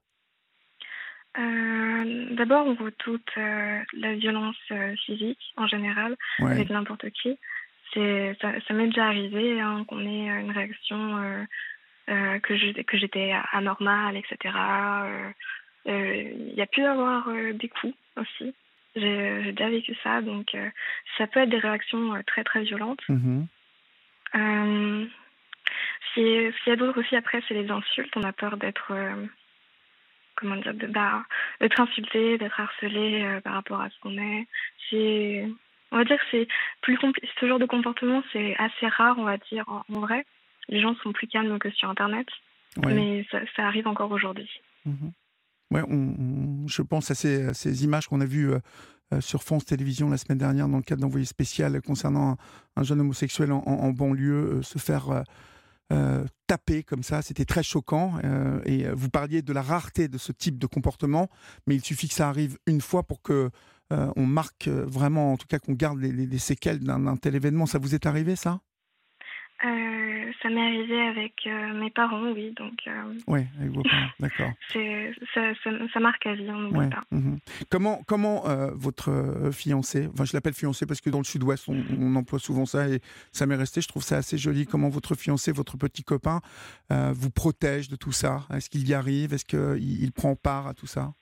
Euh, d'abord, on redoute euh, la violence euh, physique en général Ouais. avec n'importe qui. C'est, ça, ça m'est déjà arrivé hein, qu'on ait euh, une réaction euh, euh, que, je, que j'étais anormale, et cetera. Euh, euh, Il y a pu y avoir euh, des coups aussi. J'ai, j'ai déjà vécu ça, donc euh, ça peut être des réactions euh, très très violentes. Mhm. Euh, ce qui est- ce qu'il y a d'autre aussi après, c'est les insultes. On a peur d'être euh, comment dire, de, bah, d'être insulté, d'être harcelé euh, par rapport à ce qu'on est. C'est, on va dire que c'est plus compli- ce genre de comportement, c'est assez rare, on va dire, en, en vrai. Les gens sont plus calmes que sur Internet, Ouais. mais ça, ça arrive encore aujourd'hui. Mhm. Ouais, on- on- je pense à ces, à ces images qu'on a vues euh, euh, sur France Télévisions la semaine dernière dans le cadre d'Envoyé spécial concernant un, un jeune homosexuel en, en- en banlieue euh, se faire euh, euh, taper comme ça. C'était très choquant. euh, et euh, vous parliez de la rareté de ce type de comportement, mais il suffit que ça arrive une fois pour que euh, on marque euh, vraiment, en tout cas qu'on garde les, les- les séquelles d'un d'un tel événement. Ça vous est arrivé, ça? Euh, ça m'est arrivé avec euh, mes parents, oui, donc euh, Oui, avec vos parents, d'accord. c'est, ça, ça, ça marque à vie, on n'oublie Ouais, pas. mhm. Comment, comment euh, votre euh, fiancé, enfin je l'appelle fiancé parce que dans le sud-ouest on, on emploie souvent ça et ça m'est resté, je trouve ça assez joli, comment votre fiancé, votre petit copain euh, vous protège de tout ça? Est-ce qu'il y arrive? Est-ce qu'il il prend part à tout ça?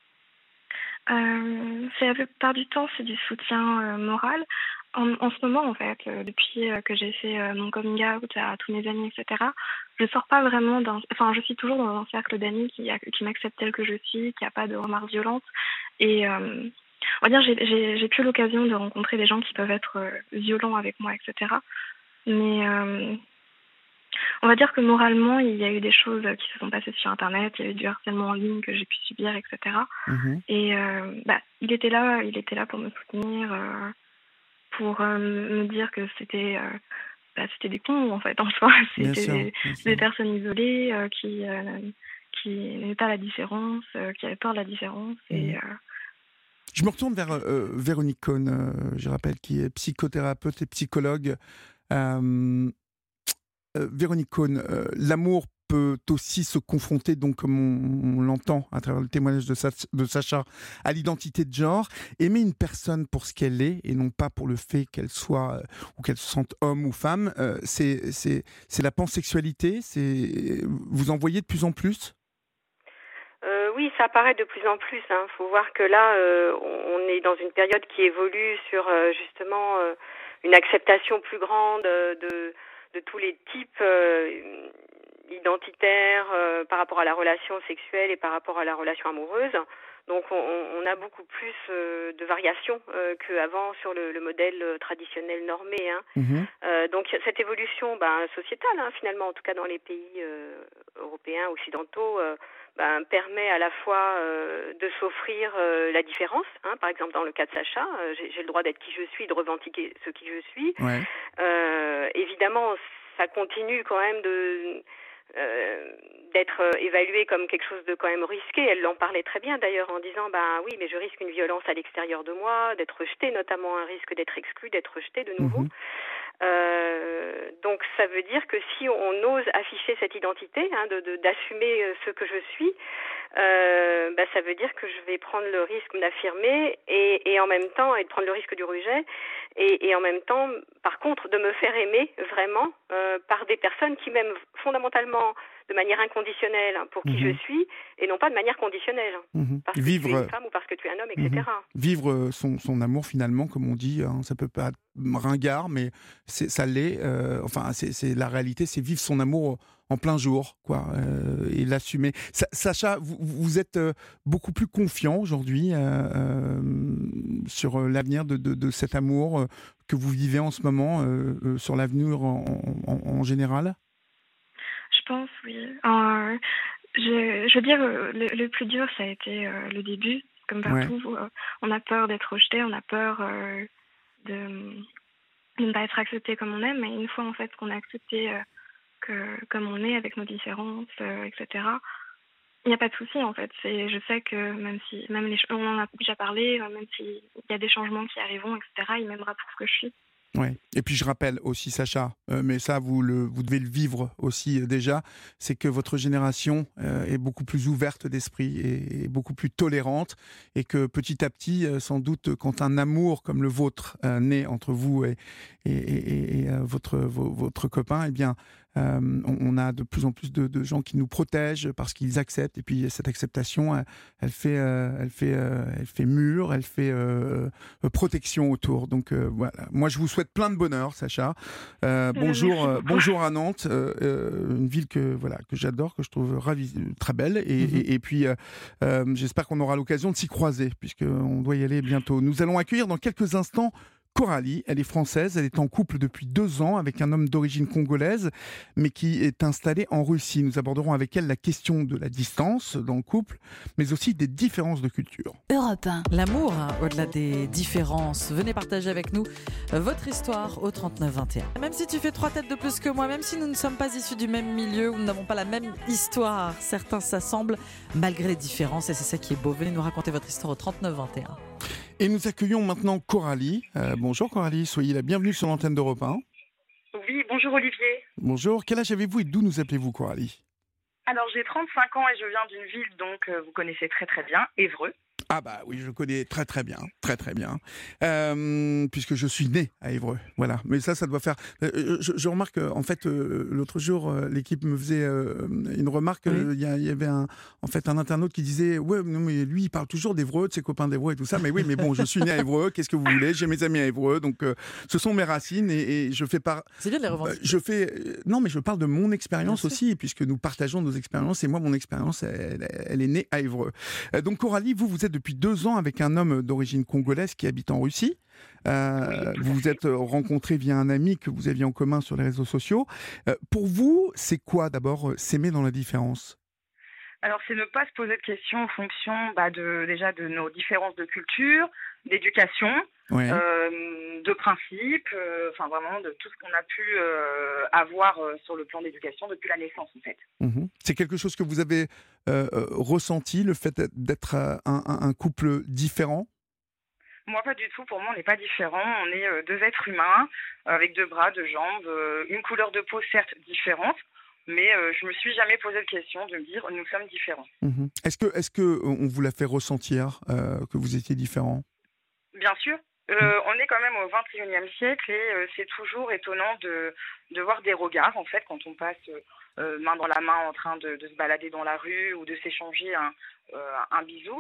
Euh, c'est la plupart du temps, c'est du soutien euh, moral. En, en ce moment, en fait, euh, depuis euh, que j'ai fait euh, mon coming out à tous mes amis, et cetera, je sors pas vraiment d'un... Enfin, je suis toujours dans un cercle d'amis qui, a- qui m'acceptent telle que je suis, qui a pas de remarques violentes. Et euh, on va dire, j'ai, j'ai, j'ai plus l'occasion de rencontrer des gens qui peuvent être euh, violents avec moi, et cetera. Mais... Euh, on va dire que moralement, il y a eu des choses qui se sont passées sur Internet, il y a eu du harcèlement en ligne que j'ai pu subir, et cetera. Mhm. Et euh, bah, il était là, il était là pour me soutenir, euh, pour euh, me dire que c'était, euh, bah, c'était des cons en fait en soi, Bien c'était sûr, des, bien des sûr. personnes isolées euh, qui euh, qui n'aimaient pas la différence, euh, qui avaient peur de la différence. Et Mhm. euh, Je me retourne vers euh, Véronique Cohn, euh, je rappelle, qui est psychothérapeute et psychologue. Euh, Euh, Véronique Cohn, euh, l'amour peut aussi se confronter, donc comme on, on l'entend à travers le témoignage de, Sa- de Sacha, à l'identité de genre. Aimer une personne pour ce qu'elle est et non pas pour le fait qu'elle soit euh, ou qu'elle se sente homme ou femme, euh, c'est, c'est, c'est la pansexualité. C'est, vous en voyez de plus en plus? Euh, oui, ça apparaît de plus en plus. Il faut voir que là, euh, on on est dans une période qui évolue sur euh, justement euh, une acceptation plus grande euh, de, de tous les types. euh, Il identitaire euh, par rapport à la relation sexuelle et par rapport à la relation amoureuse. Donc on, on a beaucoup plus euh, de variations euh, qu'avant sur le, le modèle traditionnel normé. Hein. Mmh. Euh, donc cette évolution ben, sociétale, hein, finalement, en tout cas dans les pays euh, européens, occidentaux, euh, ben, permet à la fois euh, de s'offrir euh, la différence. Hein. Par exemple, dans le cas de Sacha, euh, j'ai, j'ai le droit d'être qui je suis, de revendiquer ce qui je suis. Ouais. Euh, évidemment, ça continue quand même de... Euh, d'être euh, évaluée comme quelque chose de quand même risqué. Elle en parlait très bien d'ailleurs en disant bah oui mais je risque une violence à l'extérieur de moi, d'être rejetée, notamment un risque d'être exclue, d'être rejetée de nouveau. Mmh. Euh, donc ça veut dire que si on ose afficher cette identité, hein, de, de, d'assumer ce que je suis, euh, bah, ça veut dire que je vais prendre le risque d'affirmer et, et en même temps et de prendre le risque du rejet et, et en même temps par contre de me faire aimer vraiment euh, par des personnes qui m'aiment fondamentalement de manière inconditionnelle hein, pour qui mmh. je suis et non pas de manière conditionnelle mmh. parce que Vivre... tu es une femme ou parce que tu es un homme, et cetera. Mmh. Vivre son, son amour finalement, comme on dit, hein, ça peut pas être ringard, mais c'est, ça l'est. Euh, enfin, c'est, c'est la réalité, c'est vivre son amour en plein jour, quoi, euh, et l'assumer. Sa- Sacha, vous, vous êtes euh, beaucoup plus confiant aujourd'hui euh, euh, sur euh, l'avenir de, de, de cet amour euh, que vous vivez en ce moment, euh, euh, sur l'avenir en, en, en général. Je pense, oui. Euh, je, je veux dire, le, le plus dur, ça a été euh, le début. Comme partout, ouais. euh, on a peur d'être rejeté, on a peur euh, de, de ne pas être accepté comme on est, mais une fois en fait qu'on est accepté euh, que, comme on est, avec nos différences, euh, et cetera, il n'y a pas de souci en fait. C'est, je sais que même si, même les, on en a déjà parlé, même s'il y a des changements qui arriveront, et cetera, il m'aimera pour ce que je suis. Ouais. Et puis je rappelle aussi, Sacha, euh, mais ça vous, le, vous devez le vivre aussi euh, déjà, c'est que votre génération euh, est beaucoup plus ouverte d'esprit et, et beaucoup plus tolérante et que petit à petit, euh, sans doute, quand un amour comme le vôtre euh, naît entre vous et, et, et, et euh, votre, vo, votre copain, eh bien, euh, on, on a de plus en plus de, de gens qui nous protègent parce qu'ils acceptent et puis cette acceptation, elle, elle fait, euh, elle fait, euh, elle fait mur, elle fait euh, euh, protection autour. Donc euh, voilà, moi je vous souhaite plein de bonheur, Sacha. Euh, bonjour, euh, bonjour à Nantes, euh, euh, une ville que voilà que j'adore, que je trouve ravi, très belle. Et, mm-hmm. et, et puis, euh, euh, j'espère qu'on aura l'occasion de s'y croiser, puisqu'on doit y aller bientôt. Nous allons accueillir dans quelques instants Coralie. Elle est française, elle est en couple depuis deux ans avec un homme d'origine congolaise, mais qui est installé en Russie. Nous aborderons avec elle la question de la distance dans le couple, mais aussi des différences de culture. Europe un. L'amour, hein, au-delà des différences. Venez partager avec nous votre histoire au trente-neuf vingt et un. Même si tu fais trois têtes de plus que moi, même si nous ne sommes pas issus du même milieu, ou nous n'avons pas la même histoire, certains s'assemblent malgré les différences, et c'est ça qui est beau. Venez nous raconter votre histoire au trente-neuf vingt et un. Et nous accueillons maintenant Coralie. Euh, bonjour Coralie, soyez la bienvenue sur l'antenne d'Europe un. Oui, bonjour Olivier. Bonjour, quel âge avez-vous et d'où nous appelez-vous Coralie ? Alors j'ai trente-cinq ans et je viens d'une ville donc euh, vous connaissez très très bien, Évreux. Ah bah oui, je connais très très bien, très très bien, euh, puisque je suis né à Évreux, voilà. Mais ça, ça doit faire... Euh, je, je remarque, en fait, euh, l'autre jour, euh, l'équipe me faisait euh, une remarque, il oui. euh, y, y avait un, en fait un internaute qui disait « Ouais, non, mais lui, il parle toujours d'Évreux, de ses copains d'Évreux et tout ça, mais oui, mais bon, je suis né à Évreux, qu'est-ce que vous voulez ? J'ai mes amis à Évreux, donc euh, ce sont mes racines et, et je fais par... » C'est bien de les revendiquer. Je fais... Non, mais je parle de mon expérience aussi, puisque nous partageons nos expériences, et moi, mon expérience, elle, elle est née à Évreux. Euh, donc Coralie, vous, vous êtes depuis deux ans avec un homme d'origine congolaise qui habite en Russie. Euh, oui, vous vous êtes rencontrés via un ami que vous aviez en commun sur les réseaux sociaux. Euh, pour vous, c'est quoi d'abord s'aimer dans la différence ? Alors, c'est ne pas se poser de questions en fonction bah, de, déjà de nos différences de culture, d'éducation, ouais. euh, de principes, euh, enfin vraiment de tout ce qu'on a pu euh, avoir euh, sur le plan d'éducation depuis la naissance en fait. Mmh. C'est quelque chose que vous avez euh, ressenti, le fait d'être un, un, un couple différent ? Moi, pas du tout. Pour moi, on n'est pas différents. On est euh, deux êtres humains avec deux bras, deux jambes, euh, une couleur de peau certes différente, mais euh, je me suis jamais posé de question de me dire nous sommes différents. Mmh. Est-ce que, est-ce que on vous l'a fait ressentir euh, que vous étiez différents ? Bien sûr. Euh, mmh. On est quand même au vingt et unième siècle et euh, c'est toujours étonnant de, de voir des regards en fait quand on passe euh, main dans la main en train de, de se balader dans la rue ou de s'échanger un, euh, un bisou.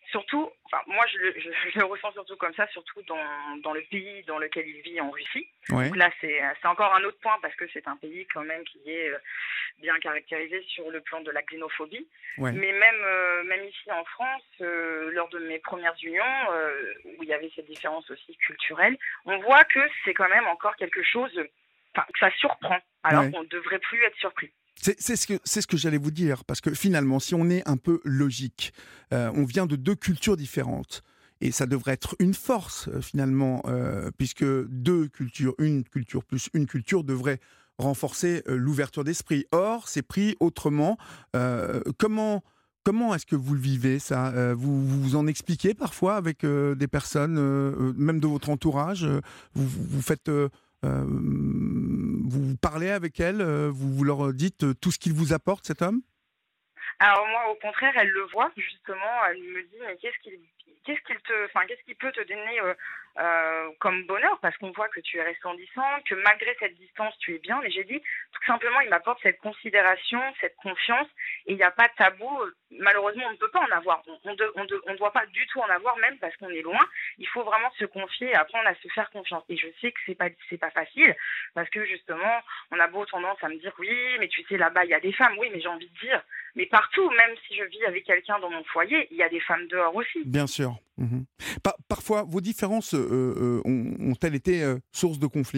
surtout, enfin, moi je le, je, je le ressens surtout comme ça, surtout dans, dans le pays dans lequel il vit, en Russie. Ouais. Donc là, c'est, c'est encore un autre point parce que c'est un pays quand même qui est euh, bien caractérisé sur le plan de la xénophobie. Ouais. Mais même, euh, même ici en France, euh, lors de mes premières unions, euh, où il y avait cette différence aussi culturelle, on voit que c'est quand même encore quelque chose, enfin, que ça surprend, alors ouais. qu'on ne devrait plus être surpris. C'est, c'est ce que, c'est ce que j'allais vous dire, parce que finalement, si on est un peu logique, euh, on vient de deux cultures différentes. Et ça devrait être une force, euh, finalement, euh, puisque deux cultures, une culture plus une culture, devrait renforcer euh, l'ouverture d'esprit. Or, c'est pris autrement. Euh, comment, comment est-ce que vous le vivez, ça euh, vous, vous vous en expliquez parfois avec euh, des personnes, euh, même de votre entourage euh, vous, vous faites... Euh, Euh, vous parlez avec elle, euh, vous, vous leur dites tout ce qu'il vous apporte, cet homme ? Alors moi, au contraire, elle le voit, justement, elle me dit, mais qu'est-ce qu'il, qu'est-ce qu'il te, enfin, qu'est-ce qui peut te donner euh, euh, comme bonheur, parce qu'on voit que tu es resplendissante, que malgré cette distance, tu es bien, mais j'ai dit, tout simplement, il m'apporte cette considération, cette confiance, et il n'y a pas de tabou. Malheureusement, on ne peut pas en avoir, on ne on de, on doit pas du tout en avoir, même parce qu'on est loin. Il faut vraiment se confier et apprendre à se faire confiance. Et je sais que c'est pas, c'est pas facile, parce que justement, on a beau tendance à me dire, oui, mais tu sais, là-bas, il y a des femmes, oui, mais j'ai envie de dire, mais partout, même si je vis avec quelqu'un dans mon foyer, il y a des femmes dehors aussi. Bien sûr. Mmh. Par, parfois, vos différences euh, euh, ont, ont-elles été euh, source de conflit ?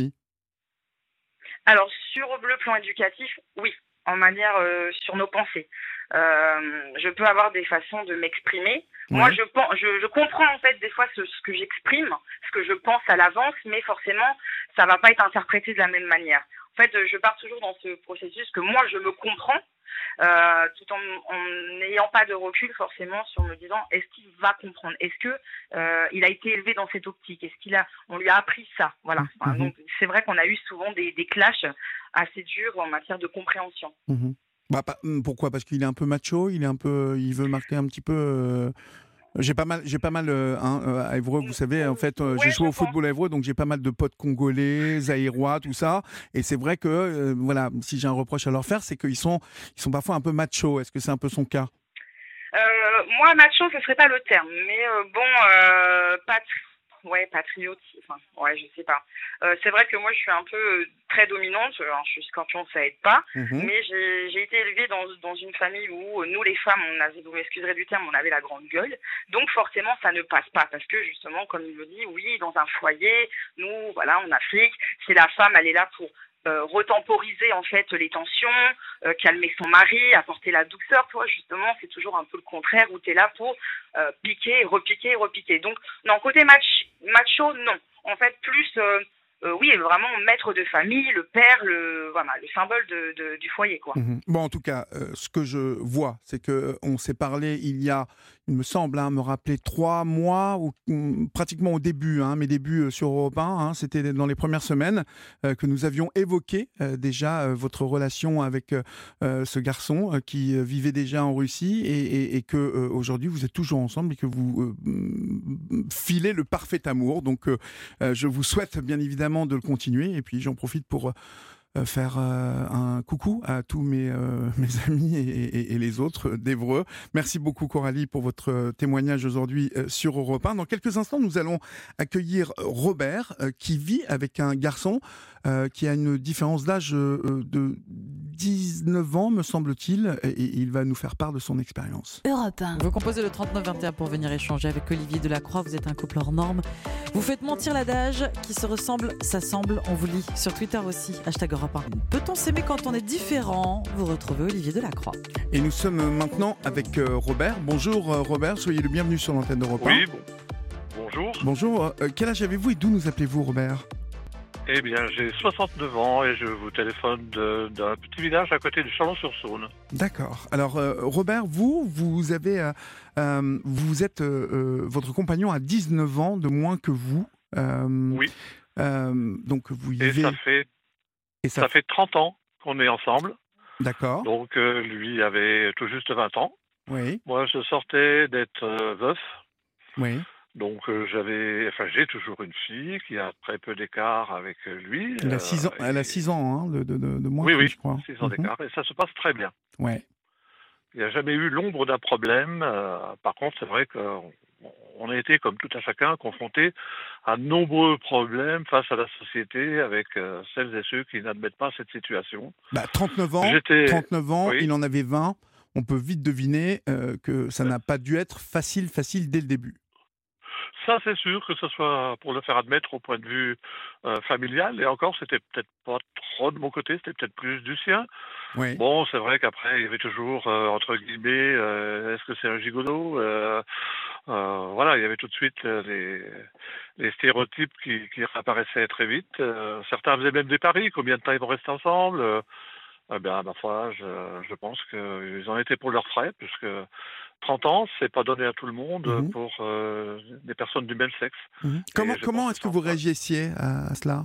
Alors, sur le plan éducatif, oui, en manière euh, sur nos pensées. Euh, je peux avoir des façons de m'exprimer. Ouais. Moi, je, je, je comprends en fait des fois ce, ce que j'exprime, ce que je pense à l'avance, mais forcément, ça va pas être interprété de la même manière. En fait, je pars toujours dans ce processus que moi, je me comprends, euh, tout en n'ayant pas de recul forcément sur me disant est-ce qu'il va comprendre, est-ce que euh, il a été élevé dans cette optique, est-ce qu'il a, on lui a appris ça, voilà. Enfin, mmh. Donc c'est vrai qu'on a eu souvent des, des clashs assez durs en matière de compréhension. Mmh. Bah, pas, pourquoi ? Parce qu'il est un peu macho, il est un peu, il veut marquer un petit peu. Euh... J'ai pas mal, j'ai pas mal euh, hein, à Évreux, vous savez, en fait, euh, ouais, j'ai joué au football à Évreux, donc j'ai pas mal de potes congolais, zaïrois, tout ça. Et c'est vrai que, euh, voilà, si j'ai un reproche à leur faire, c'est qu'ils sont, ils sont parfois un peu machos. Est-ce que c'est un peu son cas ? euh, Moi, macho, ce serait pas le terme, mais euh, bon, euh, pas. Ouais, patriote, enfin, ouais, je sais pas. Euh, c'est vrai que moi, je suis un peu euh, très dominante. Alors, je suis scorpion, ça aide pas. Mmh. Mais j'ai, j'ai été élevée dans, dans une famille où euh, nous, les femmes, on avait, vous m'excuserez du terme, on avait la grande gueule. Donc, forcément, ça ne passe pas. Parce que, justement, comme il le dit, oui, dans un foyer, nous, voilà, en Afrique, c'est la femme, elle est là pour Euh, retemporiser en fait les tensions, euh, calmer son mari, apporter la douceur. Toi, justement, c'est toujours un peu le contraire où tu es là pour euh, piquer, repiquer, repiquer. Donc, non, côté match, macho, non. En fait, plus, euh, euh, oui, vraiment maître de famille, le père, le, voilà, le symbole de, de, du foyer, quoi. Mmh. Bon, en tout cas, euh, ce que je vois, c'est qu'on s'est parlé il y a, il me semble, hein, me rappeler trois mois, ou um, pratiquement au début, hein, mes débuts sur Europe un, hein, c'était dans les premières semaines euh, que nous avions évoqué euh, déjà euh, votre relation avec euh, ce garçon euh, qui euh, vivait déjà en Russie et, et, et que euh, aujourd'hui vous êtes toujours ensemble et que vous euh, filez le parfait amour. Donc euh, euh, je vous souhaite bien évidemment de le continuer et puis j'en profite pour euh, faire euh, un coucou à tous mes, euh, mes amis et, et, et les autres d'Évreux. Merci beaucoup Coralie pour votre témoignage aujourd'hui euh, sur Europe un. Dans quelques instants, nous allons accueillir Robert euh, qui vit avec un garçon euh, qui a une différence d'âge euh, de dix-neuf ans, me semble-t-il, et, et il va nous faire part de son expérience. Europe un. Vous composez le trente-neuf vingt et un pour venir échanger avec Olivier Delacroix. Vous êtes un couple hors norme. Vous faites mentir l'adage qui se ressemble, s'assemble. On vous lit sur Twitter aussi. Hashtag Europe un. Peut-on s'aimer quand on est différent ? Vous retrouvez Olivier Delacroix. Et nous sommes maintenant avec euh, Robert. Bonjour euh, Robert, soyez le bienvenu sur l'antenne d'Europe un. Oui, bon. Bonjour. Bonjour. Euh, quel âge avez-vous et d'où nous appelez-vous Robert ? Eh bien, j'ai soixante-neuf ans et je vous téléphone de, d'un petit village à côté de Chalon-sur-Saône. D'accord. Alors, euh, Robert, vous, vous avez, euh, euh, vous êtes, euh, votre compagnon a dix-neuf ans de moins que vous. Euh, oui. Euh, donc, vous vivez... Et ça fait, et ça... ça fait trente ans qu'on est ensemble. D'accord. Donc, euh, lui avait tout juste vingt ans. Oui. Moi, je sortais d'être euh, veuf. Oui. Donc euh, j'avais, enfin j'ai toujours une fille qui a très peu d'écart avec lui. Elle a six ans, euh, elle a six ans hein, de, de, de moins, oui, que, oui, je crois. six ans d'écart, mm-hmm. Et ça se passe très bien. Ouais. il n'y a jamais eu l'ombre d'un problème. Euh, par contre, c'est vrai qu'on on a été, comme tout un chacun, confronté à de nombreux problèmes face à la société avec euh, celles et ceux qui n'admettent pas cette situation. Bah, trente-neuf ans, J'étais... trente-neuf ans, oui. il en avait vingt. On peut vite deviner euh, que ça n'a pas dû être facile, facile dès le début. Ça, c'est sûr, que ce soit pour le faire admettre au point de vue euh, familial. Et encore, c'était peut-être pas trop de mon côté, c'était peut-être plus du sien. Oui. Bon, c'est vrai qu'après, il y avait toujours, euh, entre guillemets, euh, est-ce que c'est un gigolo euh, euh, Voilà, il y avait tout de suite euh, les, les stéréotypes qui, qui réapparaissaient très vite. Euh, certains faisaient même des paris, combien de temps ils vont rester ensemble euh, Eh bien, à ma foi, je, je pense qu'ils en étaient pour leurs frais, puisque trente ans, c'est pas donné à tout le monde Mmh. pour euh, des personnes du même sexe. Mmh. Comment, je comment pense est-ce que que vous ça- réagissiez à, à cela?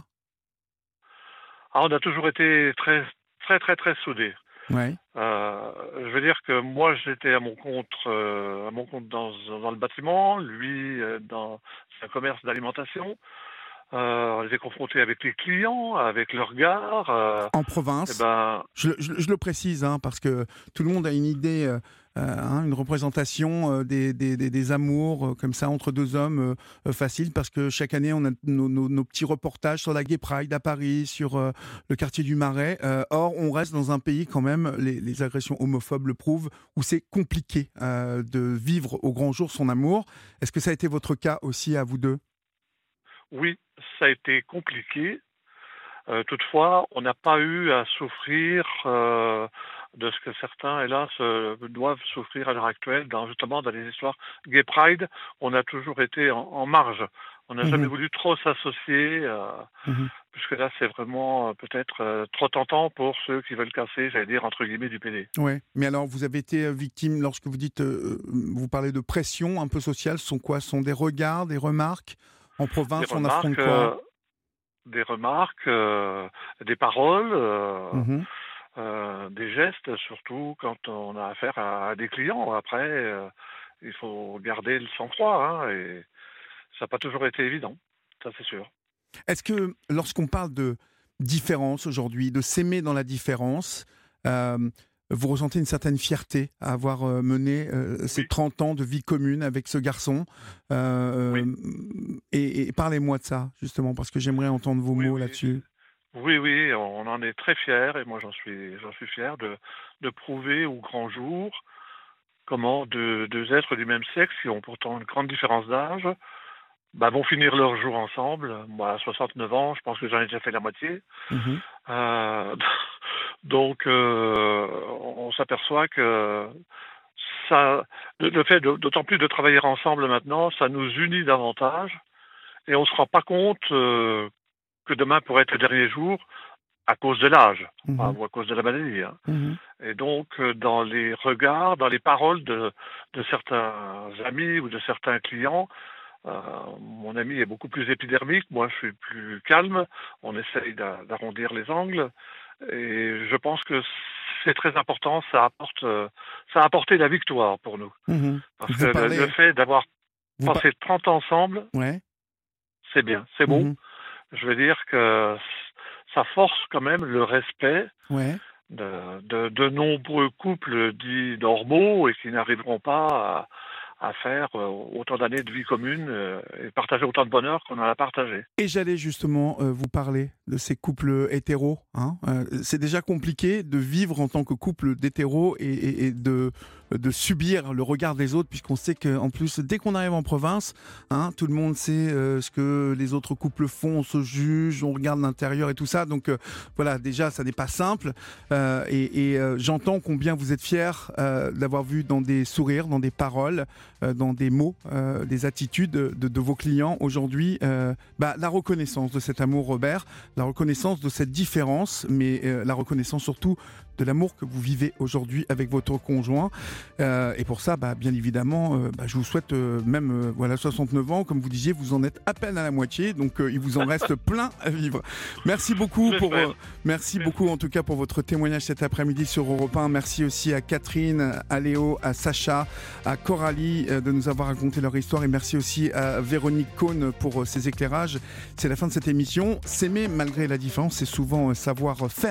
Ah, on a toujours été très, très, très, très soudés. Ouais. Euh, je veux dire que moi, j'étais à mon compte, euh, à mon compte dans, dans le bâtiment, lui euh, dans un commerce d'alimentation. Euh, on était confrontés avec les clients, avec le regard. Euh, En province, eh ben, je, je- je le précise, hein, parce que tout le monde a une idée, euh, euh, hein, une représentation euh, des, des, des- des amours euh, comme ça entre deux hommes euh, euh, facile, parce que chaque année on a nos, nos- nos petits reportages sur la Gay Pride à Paris, sur euh, le quartier du Marais. Euh, or, on reste dans un pays quand même, les, les agressions homophobes le prouvent, où c'est compliqué euh, de vivre au grand jour son amour. Est-ce que ça a été votre cas aussi à vous deux? oui, ça a été compliqué. Euh, toutefois, on n'a pas eu à souffrir euh, de ce que certains, hélas, euh, doivent souffrir à l'heure actuelle, dans, justement dans les histoires Gay Pride. On a toujours été en, en marge. On n'a Mhm. jamais voulu trop s'associer, euh, Mhm. puisque là, c'est vraiment euh, peut-être euh, trop tentant pour ceux qui veulent casser, j'allais dire, entre guillemets, du pédé. Ouais. Mais alors, vous avez été euh, victime, lorsque vous dites, euh, vous parlez de pression un peu sociale, ce sont quoi? Ce sont des regards, des remarques? En province, Des on affronte remarques, quoi? euh, des remarques, euh, des paroles, euh, Mhm. euh, des gestes, surtout quand on a affaire à, à des clients. Après, euh, il faut garder le sang-froid, hein, et ça n'a pas toujours été évident, ça c'est sûr. Est-ce que lorsqu'on parle de différence aujourd'hui, de s'aimer dans la différence, euh, vous ressentez une certaine fierté à avoir euh, mené euh, ces Oui. trente ans de vie commune avec ce garçon euh, Oui. Et, et parlez-moi de ça, justement, parce que j'aimerais entendre vos Oui, mots oui. là-dessus. Oui, oui, on en est très fiers, et moi j'en suis, j'en suis fier de, de prouver au grand jour comment deux, deux êtres du même sexe, qui ont pourtant une grande différence d'âge, bah, vont finir leur jour ensemble. Moi, à soixante-neuf ans, je pense que j'en ai déjà fait la moitié. Mhm. Euh, donc, euh, on s'aperçoit que ça, le, le fait de- d'autant plus de travailler ensemble maintenant, ça nous unit davantage, et on se rend pas compte euh, que demain pourrait être le dernier jour à cause de l'âge, Mhm. enfin, ou à cause de la maladie, hein. Mhm. Et donc, euh, dans les regards, dans les paroles de, de certains amis ou de certains clients, euh, mon ami est beaucoup plus épidermique, moi je suis plus calme, on essaye d'a- d'arrondir les angles, et je pense que c'est très important, ça apporte, euh, ça a apporté la victoire pour nous. Mhm. Parce Vous que le- parlez- le fait d'avoir vous par- passé trente ans ensemble, Ouais. c'est bien, c'est bon. Mhm. Je veux dire que ça force quand même le respect Ouais. de, de, de nombreux couples dits normaux et qui n'arriveront pas à, à faire euh, autant d'années de vie commune euh, et partager autant de bonheur qu'on en a partagé. Et j'allais justement euh, vous parler de ces couples hétéros. Hein. Euh, c'est déjà compliqué de vivre en tant que couple d'hétéros et, et, et de, de subir le regard des autres, puisqu'on sait qu'en plus, dès qu'on arrive en province, hein, tout le monde sait euh, ce que les autres couples font, on se juge, on regarde l'intérieur et tout ça. Donc euh, voilà, déjà, ça n'est pas simple. Euh, et et euh, j'entends combien vous êtes fiers euh, d'avoir vu dans des sourires, dans des paroles, euh, dans des mots, euh, des attitudes de, de vos clients aujourd'hui, euh, bah, la reconnaissance de cet amour, Robert, la reconnaissance de cette différence, mais euh, la reconnaissance surtout de l'amour que vous vivez aujourd'hui avec votre conjoint. Euh, et pour ça, bah, bien évidemment, euh, bah, je vous souhaite euh, même euh, voilà, soixante-neuf ans, comme vous disiez, vous en êtes à peine à la moitié, donc euh, il vous en reste plein à vivre. Merci beaucoup, pour, euh, merci beaucoup en tout cas pour votre témoignage cet après-midi sur Europe un. Merci aussi à Catherine, à Léo, à Sacha, à Coralie euh, de nous avoir raconté leur histoire, et merci aussi à Véronique Cohn pour euh, ses éclairages. C'est la fin de cette émission. S'aimer malgré la différence, c'est souvent euh, savoir faire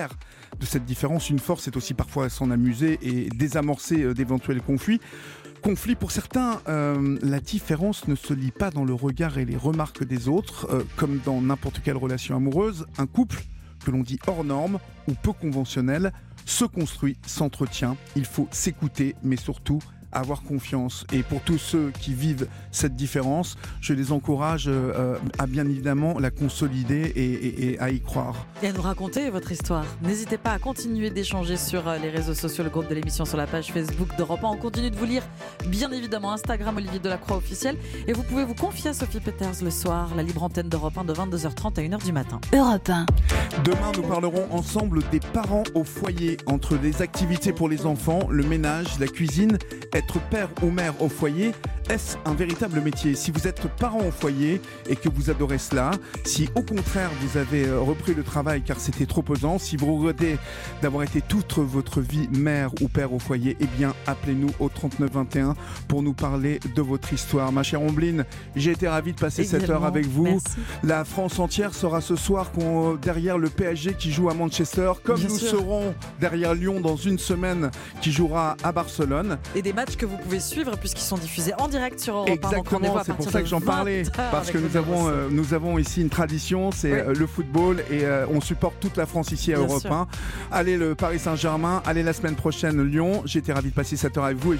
de cette différence une force, c'est aussi parfois s'en amuser et désamorcer euh, d'éventuels conflits. Conflit, pour certains, euh, la différence ne se lit pas dans le regard et les remarques des autres, euh, comme dans n'importe quelle relation amoureuse. Un couple que l'on dit hors norme ou peu conventionnel se construit, s'entretient. Il faut s'écouter, mais surtout avoir confiance. Et pour tous ceux qui vivent cette différence, je les encourage euh, à bien évidemment la consolider et, et, et à y croire. Et à nous raconter votre histoire. N'hésitez pas à continuer d'échanger sur les réseaux sociaux, le groupe de l'émission sur la page Facebook d'Europe un. On continue de vous lire, bien évidemment, Instagram Olivier Delacroix officiel. Et vous pouvez vous confier à Sophie Peters le soir, la libre antenne d'Europe un de vingt-deux heures trente à une heure du matin. Europe un. Demain, nous parlerons ensemble des parents au foyer, entre les activités pour les enfants, le ménage, la cuisine. Être père ou mère au foyer, est-ce un véritable métier ? Si vous êtes parent au foyer et que vous adorez cela, si au contraire vous avez repris le travail car c'était trop pesant, si vous regrettez d'avoir été toute votre vie mère ou père au foyer, eh bien appelez-nous au trente-neuf vingt et un pour nous parler de votre histoire. Ma chère Ombline, j'ai été ravi de passer Également, cette heure avec vous. merci. La France entière sera ce soir qu'on, derrière le P S G qui joue à Manchester, comme Bien nous sûr. serons derrière Lyon dans une semaine qui jouera à Barcelone. Et des matchs que vous pouvez suivre puisqu'ils sont diffusés en direct sur Europe un. Donc rendez-vous Exactement, à c'est pour partir ça de que j'en parlais, vingt heures parce que avec nous le numéro avons, cinq. euh, nous avons ici une tradition, c'est Oui. euh, le football et euh, on supporte toute la France ici à Bien Europe sûr. un. Allez le Paris Saint-Germain, allez la semaine prochaine Lyon. J'étais ravi de passer cette heure avec vous. Et